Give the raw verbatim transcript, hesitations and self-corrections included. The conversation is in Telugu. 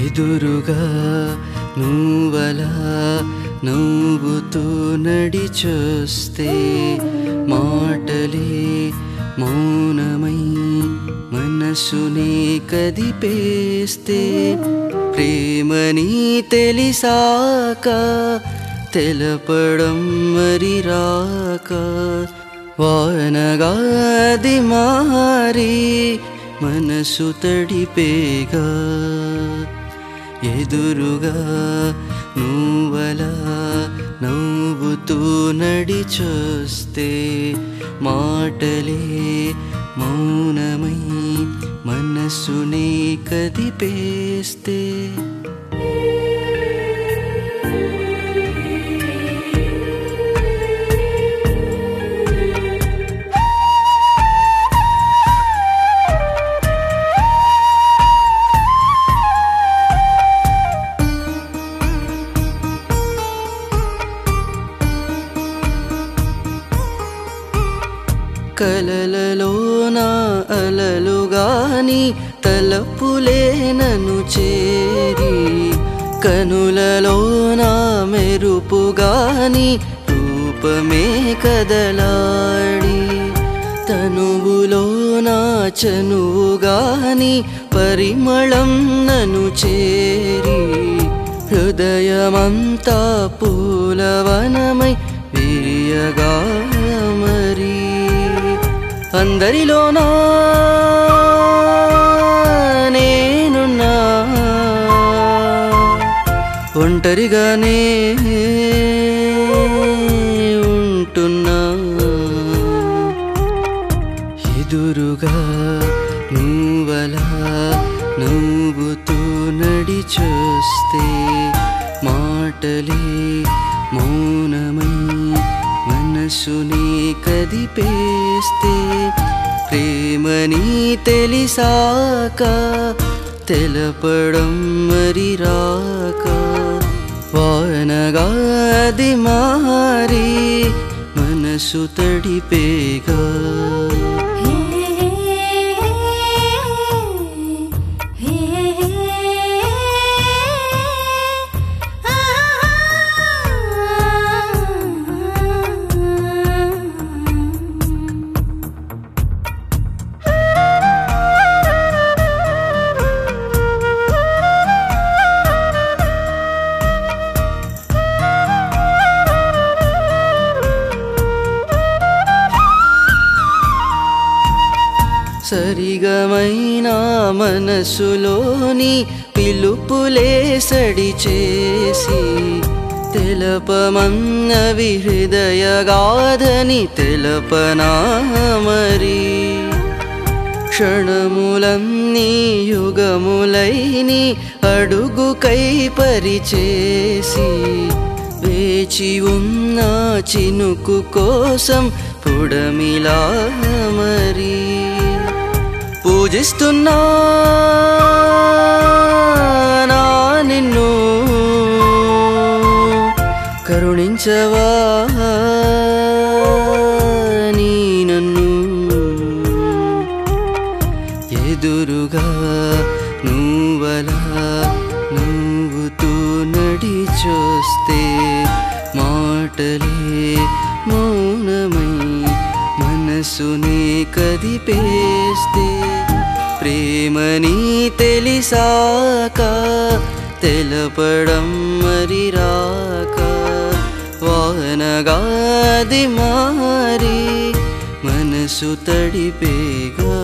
ఎదురుగా నువ్వలా నవ్వుతూ నడిచొస్తే మాటలే మౌనమై మనసునే కదిపేస్తే ప్రేమని తెలిసాక తెలపడం మరి రాక వానగాది మారి మనసు తడిపేగా ఎదురుగా నువ్వలా నవ్వుతూ నడిచొస్తే మాటలే మౌనమై మనసునే కదిపేస్తే కలలలోన అలలుగాని తలపులే నన్ను చేరి కనులలోన మెరుపుగాని రూపమే కదలాడి తనువులోన చనువుగాని పరిమళం నన్ను చేరి హృదయమంతా పూలవనమై విరియగా మరి అందరిలోనా నేనున్నా ఒంటరిగానే ఉంటున్నా ఎదురుగా నువ్వలా నవ్వుతూ నడిచొస్తే మాటలే మౌనమై మనసుని కదిపేస్తే ప్రేమని తెలిసాక తెలపడం మరి రాక వానగాది మారి మనసు తడిపేగా సరిగమైనా మనసులోని పిలుపులే సడి చేసి తెలపమన్నవి హృదయగాథని తెలపనా మరి క్షణములన్నీ యుగములైని అడుగుకై పరిచేసి వేచి ఉన్న చినుకు కోసం పుడమిలా మరి పూజిస్తున్నా నా నిన్ను కరుణించవా నీ నన్ను ఎదురుగా నువ్వలా నవ్వుతూ నడిచొస్తే మాటలే మౌనమై మనసునే కదిపేస్తే ప్రేమని తెలిసాక తెలపడం మరి రాక వానగాది మారి మనసు తడిపేగా